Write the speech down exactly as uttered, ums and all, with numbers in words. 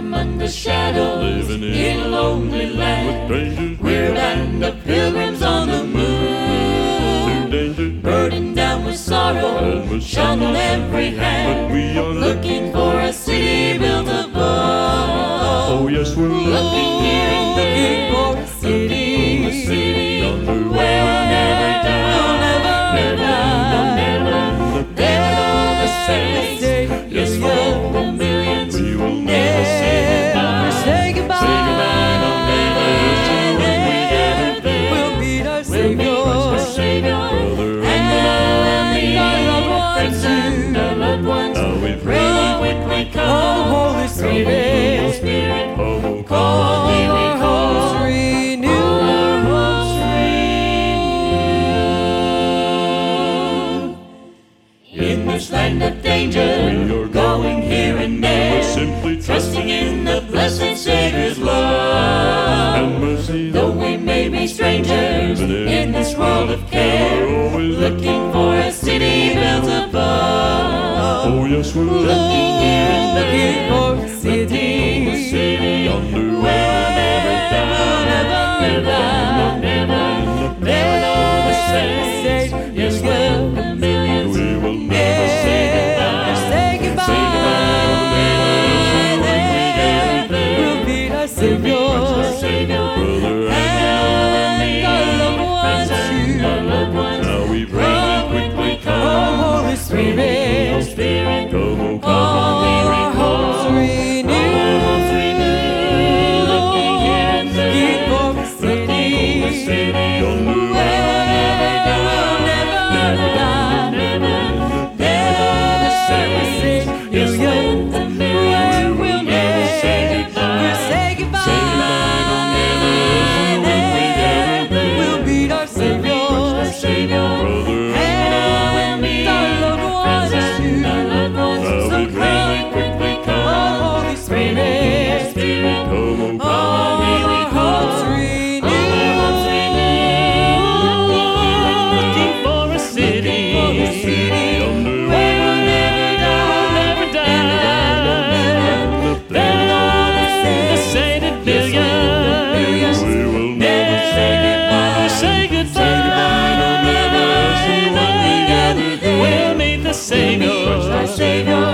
from under shadows, living in, in a lonely land. with strangers, We're a band of pilgrims on the move, to danger, burdened down with sorrow, and with shun on every but hand, we are looking for a city built above. Oh yes, we're Looking here and there, for a looking city, for a city yonder where we'll never die, we'll never never, die. never, never know the same. Yes, for the millions we will never say goodbye. Say goodbye. Say goodbye, no, never. When we gather there, We'll meet our we'll meet our Savior. Savior, brother, and our loved ones friends and our loved ones. how we pray. Really quickly come, Oh, Holy Holy Spirit, Spirit, Come, oh, call all me, our we call. hopes renew. Our hopes renew. In this land of danger, We are going here and there, simply trusting in the blessed Savior's love. and mercy, Though we may be strangers in this world of care, we're always looking for a city built above. Oh yes, we're Looking here and Looking there, for a looking for a city, city yonder where we'll never die, never die. never, never know the same. Yes, well, the millions we will never say goodbye. Say goodbye. Say goodbye, never, when we gather there. We'll meet our Our Savior. Savior, brother, and our loved ones friends and our loved ones. how we pray. Really quickly Oh, come, Holy Holy Spirit, Spirit, Come, oh, come, call me, all our hopes recall. renew. Our hopes renew. Looking here and Looking there, for a looking for a city, city yonder where we'll never die, we'll never die. never, never the same. Yes, when the millions will never say goodbye. We'll say goodbye. Say goodbye, no, never. When we gather there, We'll meet our our Savior. Savior, brother, and we'll meet our loved ones friends and our loved ones. how So we really pray. quickly Oh, come, Holy Spirit, Spirit, come, oh, come, all our hopes renew. our hopes renew. Looking for a city, yonder, where we'll never die, never die. There are the sainted millions. we will never Say goodbye, say goodbye, no, never. When we gather there, we'll meet the Savior, our Savior.